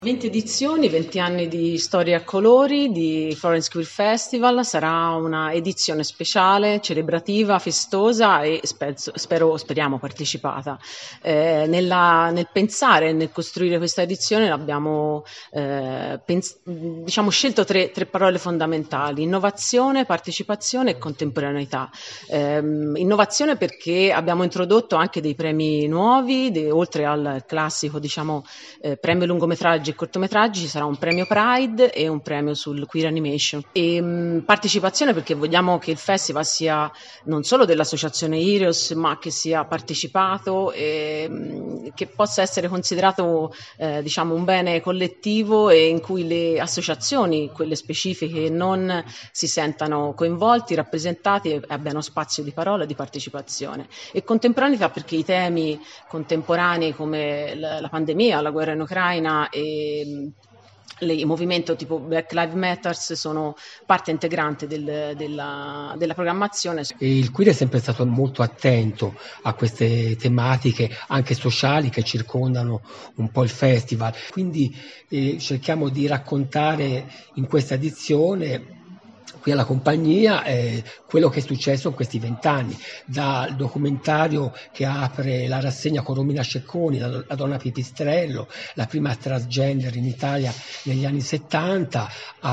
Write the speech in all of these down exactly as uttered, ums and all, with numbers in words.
venti edizioni, venti anni di storia a colori di Florence Queer Festival. Sarà una edizione speciale, celebrativa, festosa e spezzo- spero, speriamo partecipata. Eh, nella- nel pensare e nel costruire questa edizione abbiamo eh, pens- diciamo, scelto tre, tre parole fondamentali: innovazione, partecipazione e contemporaneità. Ehm, innovazione perché abbiamo introdotto anche dei premi nuovi, de- oltre al classico, diciamo, eh, premio lungometraggi e cortometraggi, ci sarà un premio Pride e un premio sul queer animation. E mh, partecipazione perché vogliamo che il festival sia non solo dell'associazione Irios, ma che sia partecipato e mh, che possa essere considerato eh, diciamo un bene collettivo, e in cui le associazioni, quelle specifiche, non si sentano coinvolti, rappresentati e abbiano spazio di parola e di partecipazione. E contemporaneità perché i temi contemporanei come la, la pandemia, la guerra in Ucraina e le, il movimento tipo Black Lives Matter sono parte integrante del, della, della programmazione. E il queer è sempre stato molto attento a queste tematiche anche sociali che circondano un po' il festival, quindi eh, cerchiamo di raccontare in questa edizione qui alla compagnia eh, quello che è successo in questi vent'anni, dal documentario che apre la rassegna con Romina Cecconi, la, la donna pipistrello, la prima transgender in Italia negli anni settanta,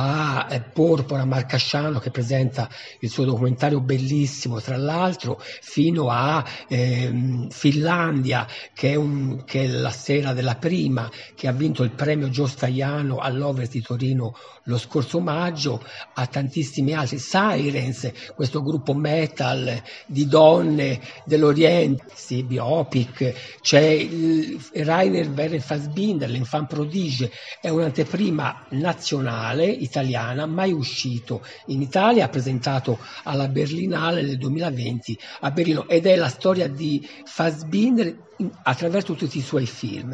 a eh, Porpora Marcasciano che presenta il suo documentario bellissimo tra l'altro, fino a ehm, Finlandia che è, un, che è la sera della prima, che ha vinto il premio Gio Staiano all'Overs di Torino lo scorso maggio, a tantissimi altri, Sirens, questo gruppo metal di donne dell'Oriente, sì, biopic, c'è il Rainer Werner Fassbinder, l'Enfant prodige, è un'anteprima nazionale italiana mai uscito in Italia, ha presentato alla Berlinale nel duemilaventi a Berlino ed è la storia di Fassbinder attraverso tutti i suoi film.